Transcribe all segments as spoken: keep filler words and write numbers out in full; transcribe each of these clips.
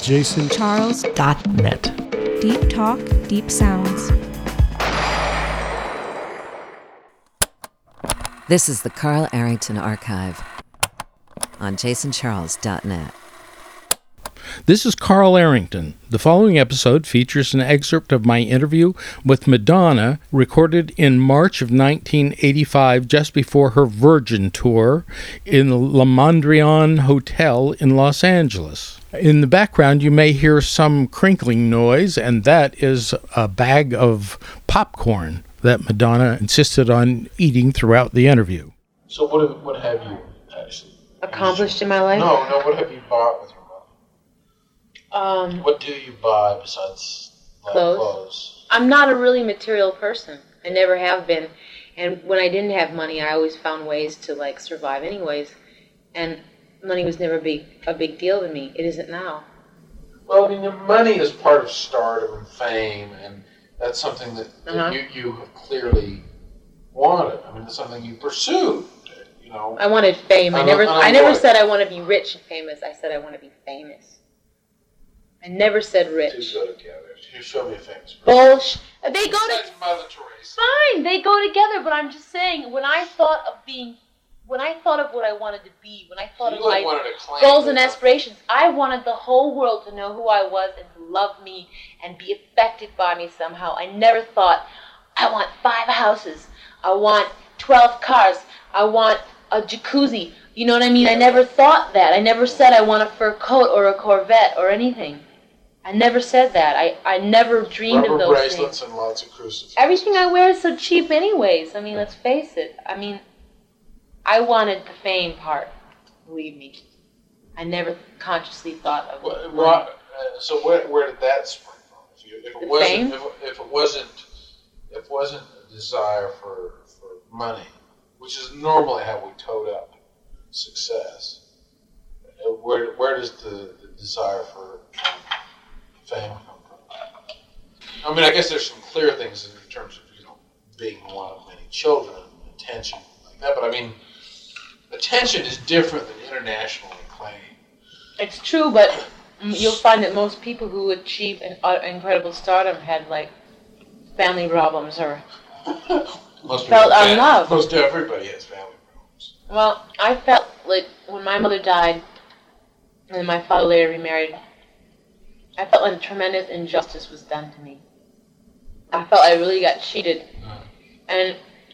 Jason Charles dot net. Deep talk, deep sounds. This is the Carl Arrington Archive on jason charles dot net. This is Carl Arrington. The following episode features an excerpt of my interview with Madonna, recorded in March of nineteen eighty-five, just before her Virgin tour, in the La Mondrian Hotel in Los Angeles. In the background, you may hear some crinkling noise, and that is a bag of popcorn that Madonna insisted on eating throughout the interview. So what have, what have you actually accomplished in my life? No, no, what have you bought with your money? Um, what do you buy besides like, clothes. clothes? I'm not a really material person. I never have been. And when I didn't have money, I always found ways to like survive anyways. And money was never big, a big deal to me. It isn't now. Well, I mean, the money is part of stardom and fame, and that's something that, that Uh-huh. you, you have clearly wanted. I mean, it's something you pursued, you know. I wanted fame. I I never, don't- I I don't never know. said I want to be rich and famous. I said I want to be famous. I never said Two rich. go together. You show me a famous person. Bullshit. They go to. Besides Mother Teresa. Fine, they go together. But I'm just saying, when I thought of being, when I thought of what I wanted to be, when I thought You of like my wanted to claim goals and that- aspirations, I wanted the whole world to know who I was and to love me and be affected by me somehow. I never thought, I want five houses. I want twelve cars. I want a jacuzzi. You know what I mean? I never thought that. I never said I want a fur coat or a Corvette or anything. I never said that. I, I never dreamed Rubber of those bracelets things. and lots of crucifixes. Everything I wear is so cheap anyways. I mean, let's face it. I mean, I wanted the fame part. Believe me. I never consciously thought of Well, money. well, uh, so where, where did that spring from? If, you, if it The wasn't, fame? if, if it wasn't, if it wasn't a desire for for money, which is normally how we tote up success, uh, where where does the, the desire for um, fame come from? I mean, I guess there's some clear things in terms of you know being one of many children, attention like that. But I mean, attention is different than international acclaim. It's true, but you'll find that most people who achieve an uh, incredible stardom had, like, family problems or... Most Felt people- unloved. Most everybody has family problems. Well, I felt like when my mother died and my father later remarried, I felt like a tremendous injustice was done to me. I felt I really got cheated. And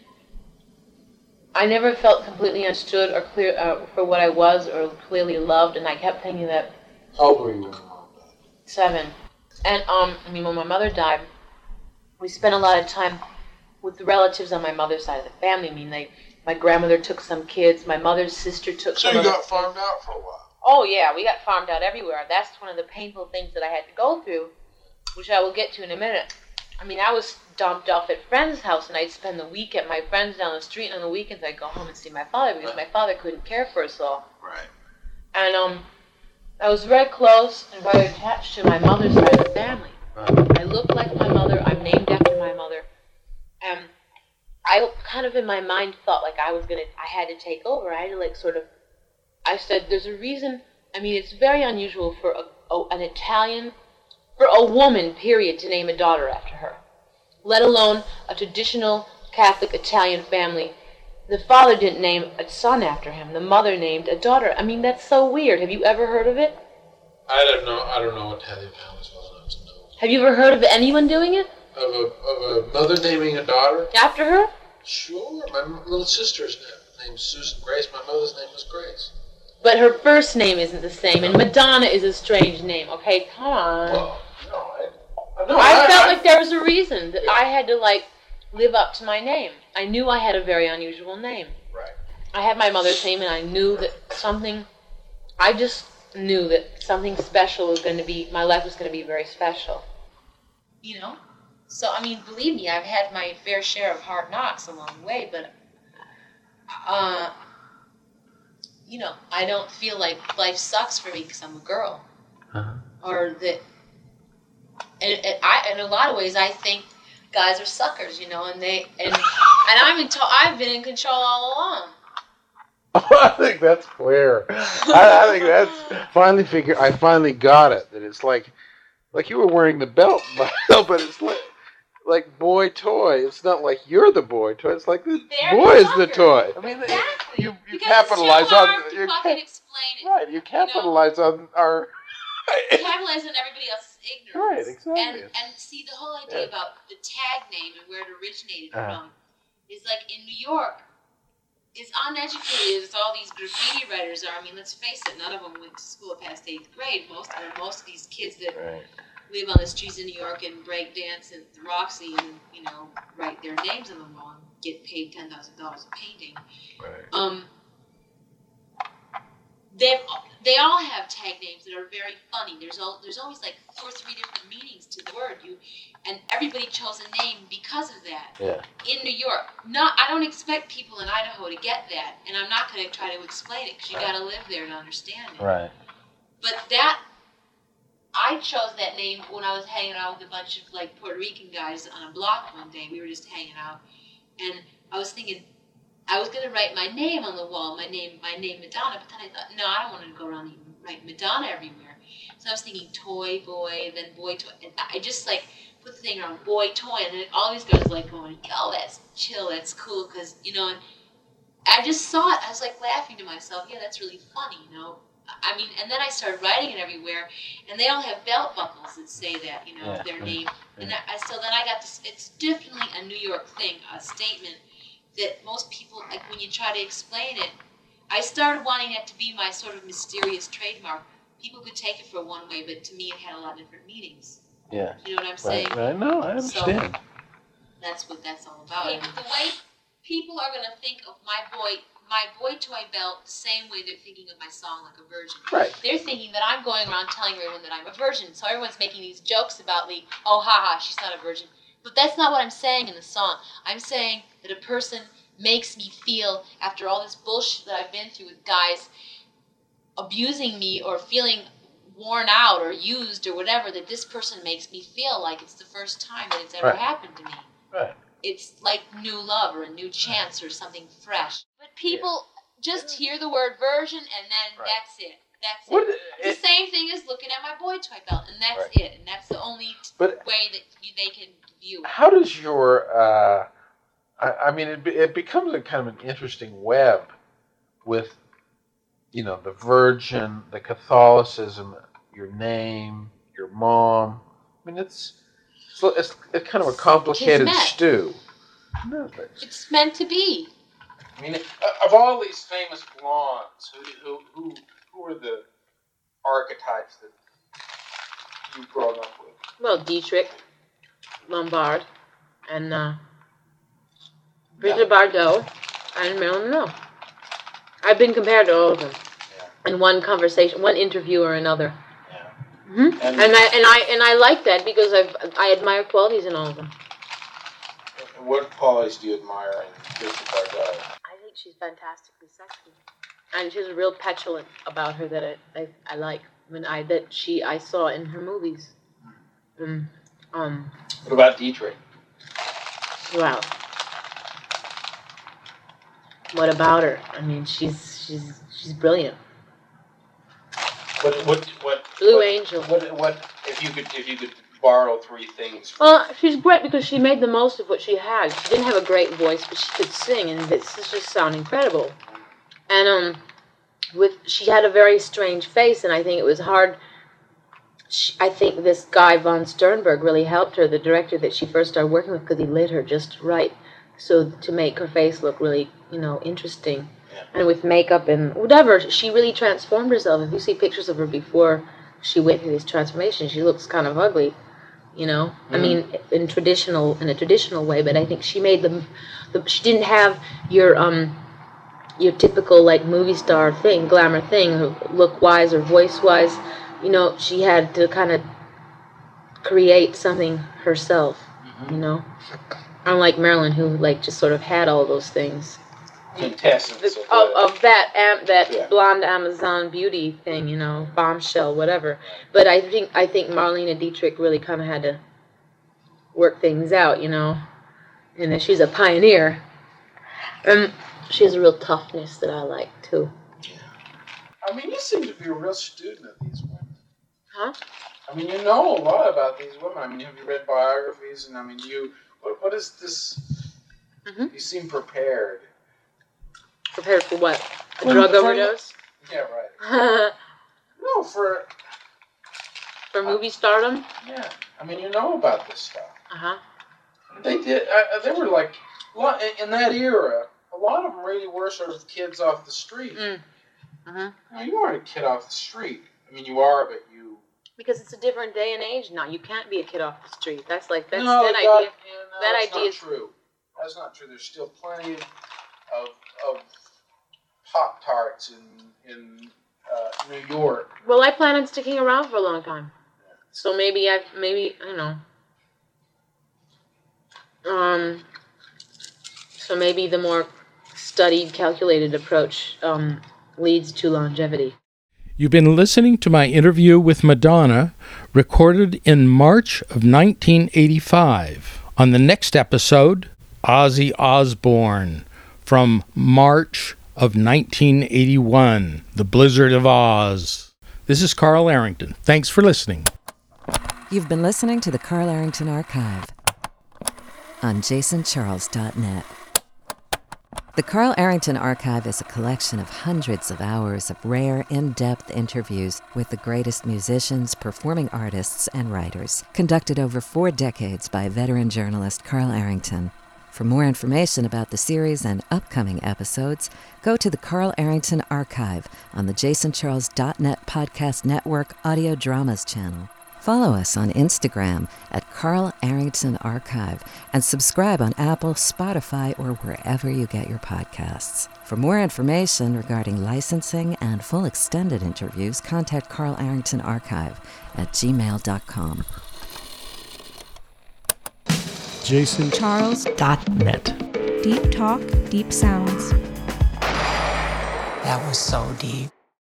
I never felt completely understood or clear uh, for what I was or clearly loved, and I kept thinking that How old were you when your mom died? seven. And, um, I mean, when my mother died, we spent a lot of time with the relatives on my mother's side of the family. I mean, they, my grandmother took some kids, my mother's sister took So some you of the- got farmed out for a while. Oh, yeah, we got farmed out everywhere. That's one of the painful things that I had to go through, which I will get to in a minute. I mean, I was dumped off at friends' house, and I'd spend the week at my friends down the street, and on the weekends I'd go home and see my father, because my father couldn't care for us all. Right. And um, I was very close and very attached to my mother's side of the family. I look like my mother. I'm named after my mother. And I kind of in my mind thought like I was going to, I had to take over. I had to like sort of, I said, there's a reason. I mean, it's very unusual for a, a, an Italian, for a woman, period, to name a daughter after her, let alone a traditional Catholic Italian family. The father didn't name a son after him. The mother named a daughter. I mean, that's so weird. Have you ever heard of it? I don't know. I don't know what Italian families well enough to know. Have you ever heard of anyone doing it? Of a of a mother naming a daughter? After her? Sure. My m- little sister's name named Susan Grace. My mother's name was Grace. But her first name isn't the same, and Madonna is a strange name. Okay, come on. Well, no, I. No, I felt like there was a reason that I had to, like, live up to my name. I knew I had a very unusual name. Right. I had my mother's name, and I knew that something, I just knew that something special was going to be, my life was going to be very special. You know? So, I mean, believe me, I've had my fair share of hard knocks along the way, but, uh, you know, I don't feel like life sucks for me because I'm a girl. Uh-huh. Or that, and, and I, in a lot of ways, I think guys are suckers, you know, and they, and, and I'm in, to- I've been in control all along. I think that's clear. I, I think that's finally figure. I finally got it. That it's like, like you were wearing the belt, but it's like, like boy toy. It's not like you're the boy toy. It's like the They're boy the is the fucker. toy. I mean, Exactly. you you Because capitalize it's too on hard to you fucking ca- explain it. right. You capitalize on our Capitalize on everybody else's ignorance. right. Exactly. And and see the whole idea Yeah. about the tag name and where it originated Uh-huh. from is like in New York, as uneducated as all these graffiti writers are. I mean, let's face it, none of them went to school past eighth grade. Most of them, most of these kids that Right. live on the streets of New York and break dance and the Roxy and you know write their names on the wall and get paid ten thousand dollars a painting. Right. Um, they they all have tag names that are very funny. There's all there's always like two or three different meanings to the word. You and everybody chose a name because of that. Yeah. In New York, not I don't expect people in Idaho to get that, and I'm not going to try to explain it because you got to live there to understand it. Right. But that I chose that name when I was hanging out with a bunch of like Puerto Rican guys on a block one day. We were just hanging out, and I was thinking. I was gonna write my name on the wall, my name, my name Madonna, but then I thought, no, I don't want to go around and write Madonna everywhere. So I was thinking toy boy, then boy toy, and I just like put the thing around boy toy, and then all these guys like going, yo, that's chill, that's cool, because you know, and I just saw it. I was like laughing to myself, yeah, that's really funny, you know. I mean, and then I started writing it everywhere, and they all have belt buckles that say that, you know, Yeah. their name, and that, so then I got this. It's definitely a New York thing, a statement. That most people, like when you try to explain it, I started wanting it to be my sort of mysterious trademark. People could take it for one way, but to me it had a lot of different meanings. Yeah. You know what I'm saying? Right. Right. No, I understand. So that's what that's all about. And the way people are going to think of my boy, my boy toy belt, the same way they're thinking of my song like a virgin. Right. They're thinking that I'm going around telling everyone that I'm a virgin. So everyone's making these jokes about me. Oh, haha, she's not a virgin. But that's not what I'm saying in the song. I'm saying that a person makes me feel, after all this bullshit that I've been through with guys abusing me or feeling worn out or used or whatever, that this person makes me feel like it's the first time that it's ever Right. happened to me. Right. It's like new love or a new chance or something fresh. But people just hear the word version and then Right. that's it. That's What, it. it, The same thing as looking at my boy toy belt, and that's Right. it. And that's the only But- way that you, they can view it. How does your, uh, I, I mean, it, be- it becomes a kind of an interesting web with, you know, the Virgin, the Catholicism, your name, your mom. I mean, it's it's, it's, it's kind of a complicated Kismet. stew. No, but- It's meant to be. I mean, uh, of all these famous blondes, who who who who are the archetypes that you've grown up with? Well, Dietrich, Lombard, and uh, Brigitte Bardot, and Marilyn Monroe. I've been compared to all of them Yeah. in one conversation, one interview or another. Yeah. hmm And- And, I and I and I like that because I've I admire qualities in all of them. What qualities do you admire in Brigitte Bardot? I think she's fantastically sexy, and she's real petulant about her that I, I, I like. I mean, I that she I saw in her movies. Um, um, What about Dietrich? well, what about her? I mean, she's she's she's brilliant. What what what? Blue what, Angel. What what if you could if you could borrow three things? From, Well, she's great because she made the most of what she had. She didn't have a great voice, but she could sing, and this just sound incredible. And um, with she had a very strange face, and I think it was hard. She, I think this guy von Sternberg really helped her, the director that she first started working with, because he lit her just right, so to make her face look really, you know, interesting. Yeah. And with makeup and whatever, she really transformed herself. If you see pictures of her before she went through this transformation, she looks kind of ugly. You know, I mean, in traditional, in a traditional way, but I think she made them. The, she didn't have your um, your typical like movie star thing, glamour thing, look wise or voice wise. You know, she had to kind of create something herself. You know, unlike Marilyn, who like just sort of had all those things. Quintessence Of, of that am, that Yeah. blonde Amazon beauty thing, you know, bombshell, whatever. But I think I think Marlene Dietrich really kind of had to work things out, you know, and that she's a pioneer. Um, she has a real toughness that I like too. Yeah. I mean, you seem to be a real student of these women. Huh? I mean, you know a lot about these women. I mean, have you read biographies? And I mean, you, what, what is this? Mm-hmm. You seem prepared. Prepared for what? A well, drug for, overdose? Yeah, right. No, for... For movie stardom? Yeah. I mean, you know about this stuff. Uh-huh. They did, uh, they were like, in that era, a lot of them really were sort of kids off the street. Mm. Uh-huh. Now, you aren't a kid off the street. I mean, you are, but you... Because it's a different day and age now. You can't be a kid off the street. That's like, that's no, that God, idea. yeah, no, that that's idea not is true. That's not true. There's still plenty of, of, of Pop-Tarts in, in uh, New York. Well, I plan on sticking around for a long time. So maybe I, maybe, I don't know. Um, so maybe the more studied, calculated approach um, leads to longevity. You've been listening to my interview with Madonna, recorded in March of nineteen eighty-five. On the next episode, Ozzy Osbourne from March of nineteen eighty-one, The Blizzard of Oz. This is Carl Arrington. Thanks for listening. You've been listening to the Carl Arrington Archive on jason charles dot net. The Carl Arrington Archive is a collection of hundreds of hours of rare, in-depth interviews with the greatest musicians, performing artists, and writers, conducted over four decades by veteran journalist Carl Arrington. For more information about the series and upcoming episodes, go to the Carl Arrington Archive on the jason charles dot net Podcast Network Audio Dramas channel. Follow us on Instagram at Carl Arrington Archive and subscribe on Apple, Spotify, or wherever you get your podcasts. For more information regarding licensing and full extended interviews, contact Carl Arrington Archive at gmail dot com. jason charles dot net. Deep talk, deep sounds. That was so deep.